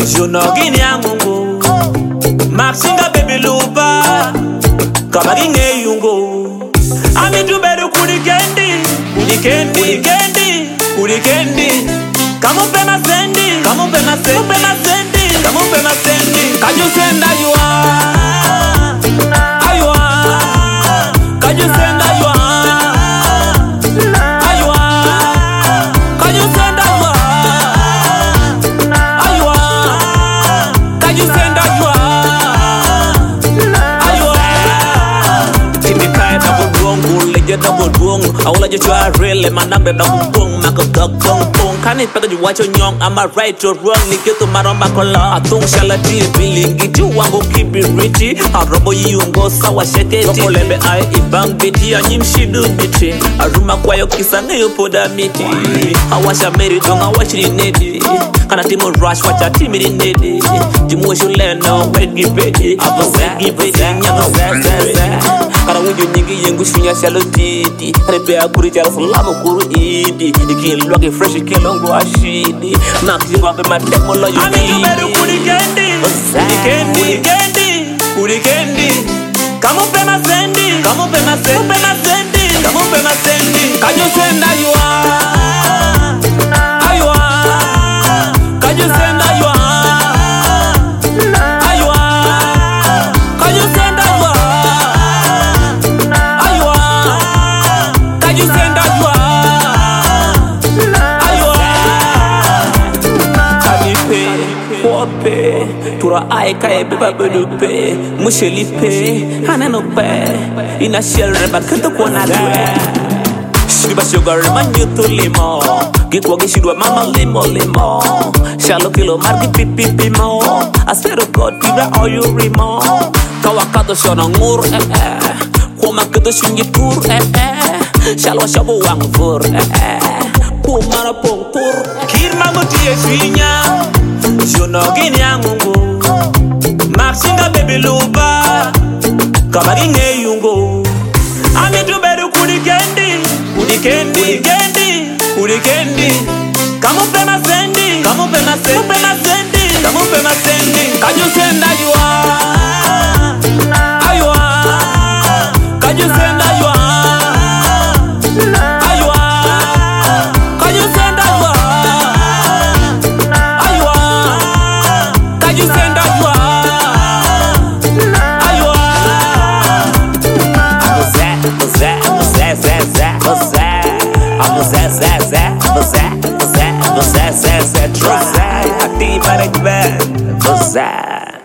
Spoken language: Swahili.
Junogini yangungu Maxinga baby luba Kabaginge yungu Amitu bedu kurikendi Kurikendi Kamupe masendi Kaju senda yua Ayua Kaju senda yua Ayua Kaju senda yua Ayua Kaju senda yua Ayua Timi kaya double wrong Leja double wrong Awala joshua rele Manambe double wrong Mako gong Kani peka juwacho nyong Ama right or wrong Nikito maromba kola Atung shalati Bilingi juwango kibiriti Arobo yungo sawa sheketi Koko lembe ai ibang biti Anyim shidu biti Aruma kwayo kisanga yopoda miti Awasha meri donga wachiri nedi Kana timo rush wacha timiri nedi Jimuwe leno Wegi bedi Wegi bedi Nyanga wegi Kana wuju nyingi yengu shunya shalo didi Kani bea kuri jala salamo kuru idi Iki lwage fresh iki longo ashidi Nakzi wambe mademo lo yu Ami jubedu kurikendi Kamupe masendi Kaju senda yua Ayua Kaju senda yua Ayua Kaju senda yua Ayua Kaju senda yua Ayua Kanipe Wope Tura aika beba belupe Mushelipe Hananope Ina shell reba kento kwa nadwe Shiba sugar manyuto limo Gikwa gishidwa mama limo Shalo kilo marki pipi mo I swear to God pibra all you remo Kawakato shona ngur Kuma kito shungi tur Shalo shabo wang fur Pumara pong tur Kirma mutie swinya Junogini yangungu Maxinga baby luba Kabaginge yungu Amitu bedu kurikendi Kamupe masendi Kaju senda yua Ayua Kaju senda yua Ayua Kaju senda yua Ayua Kaju senda yua Ayua I'm a zé, try. I think you better